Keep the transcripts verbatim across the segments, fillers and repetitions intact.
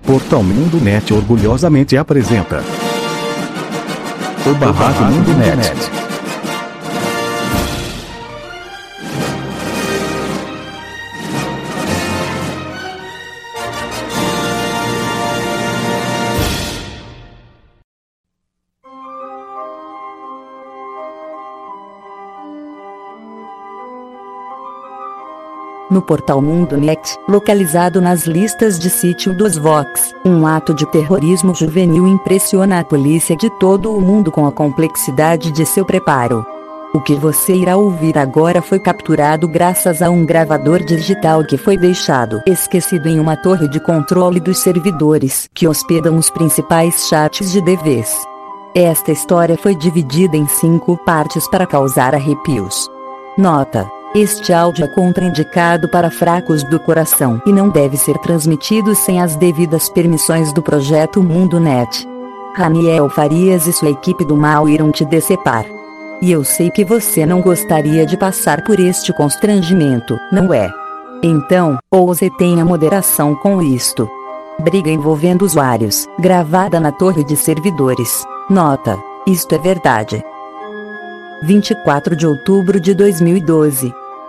Portal Mundo Net orgulhosamente apresenta o Barraco Mundo Net. No Portal Mundo Net, localizado nas listas de sítio dos Vox, um ato de terrorismo juvenil impressiona a polícia de todo o mundo com a complexidade de seu preparo. O que você irá ouvir agora foi capturado graças a um gravador digital que foi deixado esquecido em uma torre de controle dos servidores que hospedam os principais chats de D Vs. Esta história foi dividida em cinco partes para causar arrepios. Nota: este áudio é contraindicado para fracos do coração e não deve ser transmitido sem as devidas permissões do projeto Mundo Net. Raniel Farias e sua equipe do mal irão te decepar. E eu sei que você não gostaria de passar por este constrangimento, não é? Então, ouse e tenha moderação com isto. Briga envolvendo usuários, gravada na torre de servidores. Nota: isto é verdade. vinte e quatro de outubro de dois mil e doze.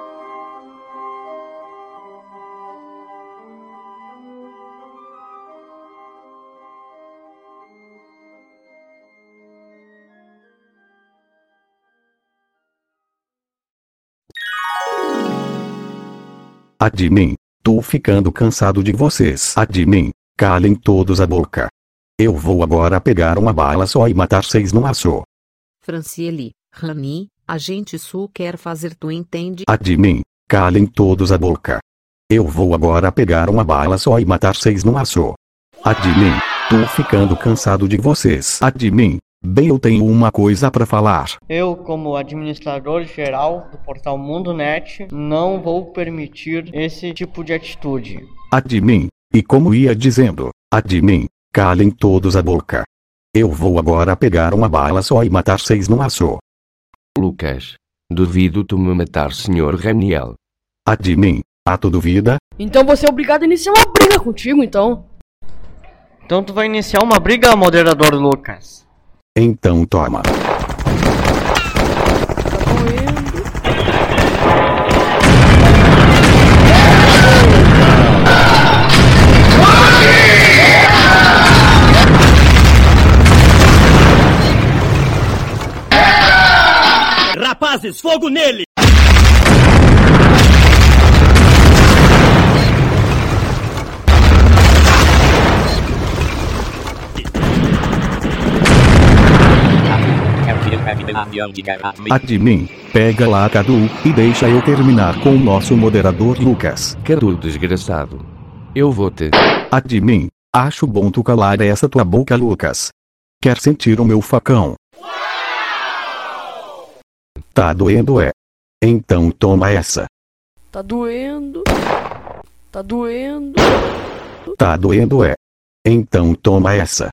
Admin, tô ficando cansado de vocês. Admin, calem todos a boca. Eu vou agora pegar uma bala só e matar seis no aço. Franciele, Rani, a gente só quer fazer, tu entende? Admin, calem todos a boca. Eu vou agora pegar uma bala só e matar seis no aço. Admin, tô ficando cansado de vocês. Admin, bem, eu tenho uma coisa pra falar. Eu, como administrador geral do Portal Mundo Net, não vou permitir esse tipo de atitude. Admin, e como ia dizendo, admin, calem todos a boca. Eu vou agora pegar uma bala só e matar seis no aço. Lucas, duvido tu me matar, senhor Raniel. Admin, ah, tu duvida? Então você é obrigado a iniciar uma briga contigo, então. Então tu vai iniciar uma briga, moderador Lucas. Então toma. Rapazes, fogo nele! Admin, pega lá Cadu, e deixa eu terminar com o nosso moderador Lucas. Cadu desgraçado. Eu vou te... Admin, acho bom tu calar essa tua boca, Lucas. Quer sentir o meu facão? Tá doendo, é? Então toma essa. Tá doendo. Tá doendo. Tá doendo, é? Então toma essa.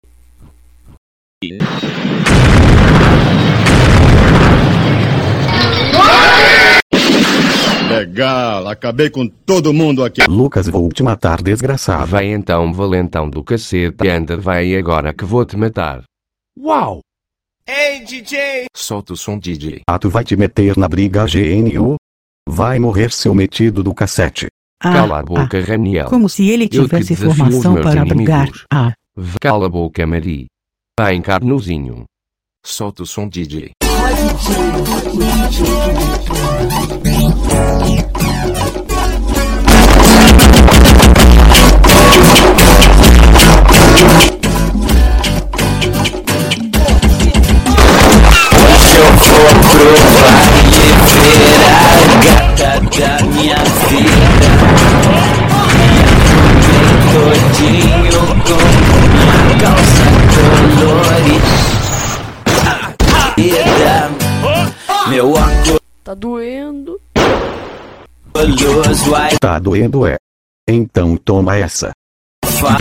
Legal, acabei com todo mundo aqui. Lucas, vou te matar, desgraçado. Vai então, valentão do cacete, anda, vai agora que vou te matar. Uau! Ei, D J! Solta o som, D J. Ah, tu vai te meter na briga, G N U? Vai morrer, seu metido do cassete. Ah, Cala a boca, ah, Raniel. como se ele Eu que tivesse desafio os formação meus para inimigos. brigar. Ah, Cala a boca, Mari. Vai em carnozinho. Solta o som, D J. Eu vou provar e ver a gata da minha vida. Todinho com minha calça colorida. Meu óculos Tá doendo. vai Tá doendo, é? Então toma essa. fa-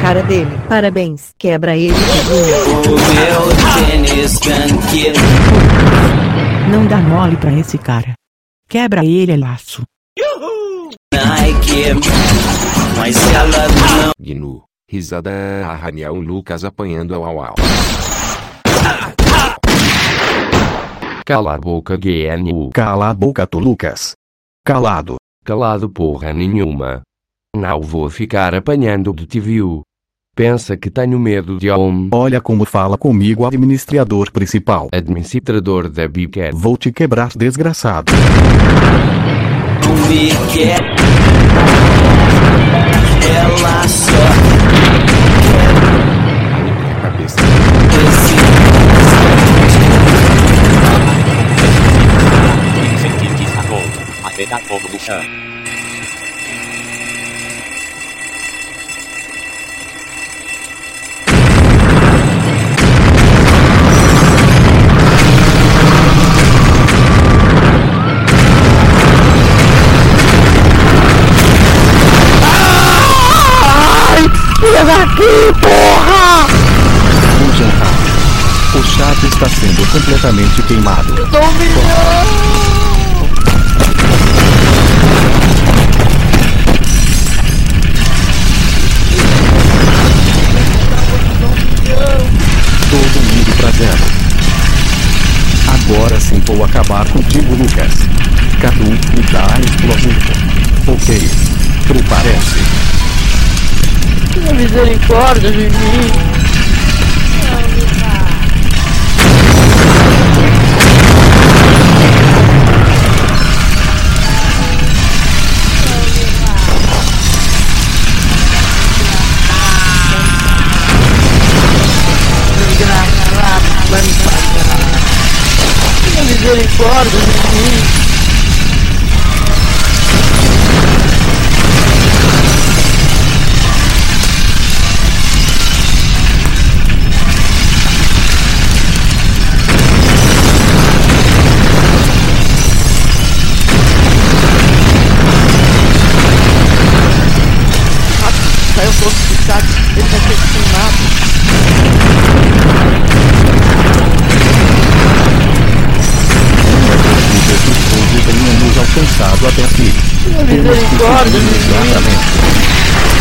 cara dele. Parabéns. Quebra ele. O meu tênis canqueiro. Não dá mole pra esse cara. Quebra ele, laço. Nike, mas ela não. Gnu. Risada arranhão Lucas apanhando ao au au. Cala a boca, G N U. Cala a boca, tu Lucas. Calado. Calado porra nenhuma. Não vou ficar apanhando do T V. Pensa que tenho medo de homem? Olha como fala comigo, administrador principal. Administrador da Biquet. Vou te quebrar, desgraçado. Biquet. Ela só ai, minha cabeça. Cientista volta a pegar fogo no chão. Filha daqui, porra! Fujam rápido. O chato está sendo completamente queimado. Eu tô humilhando! Todo mundo pra zero. Agora sim vou acabar contigo, Lucas. Cadu, me dá a explosivo. Ok. Tu parece. Tenha misericórdia de mim. Tenha misericórdia de mim. Saiu todo do chat, ele vai ser queimado. Hoje tenhamos alcançado até aqui. Misericórdia, imediatamente.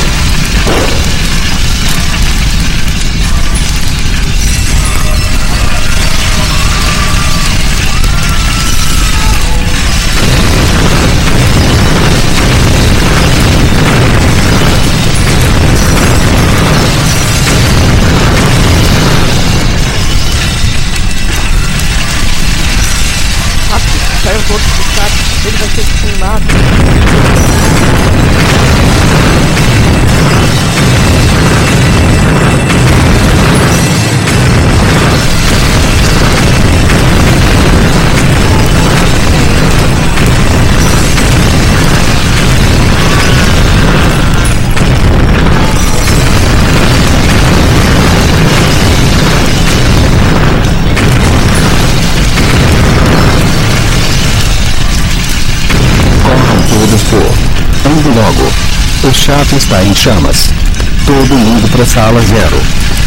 Saiu todo do chat, ele vai ser queimado. Ande logo. O chato está em chamas. Todo mundo pra sala zero.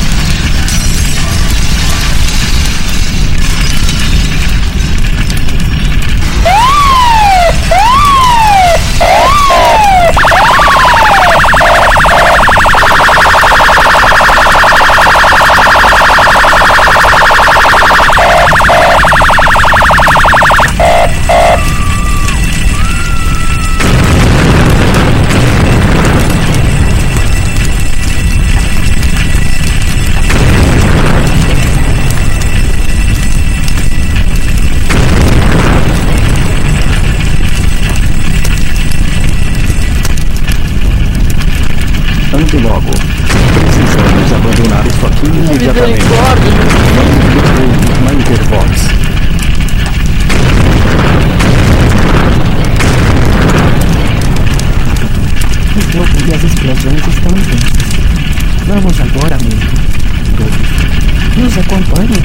Ande logo. Precisamos abandonar isso aqui imediatamente. Não na Intervox. O fogo e as explosões estão intensas. Vamos agora mesmo. Todos. Nos acompanhem.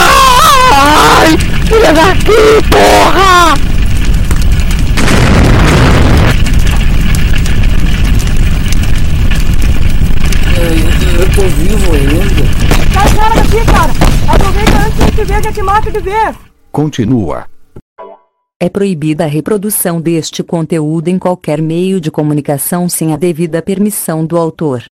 Ai! Filha daqui, porra! sangue roendo. Sai fora daqui, cara! Aproveita antes que a gente veja te mata de vez! Continua. É proibida a reprodução deste conteúdo em qualquer meio de comunicação sem a devida permissão do autor.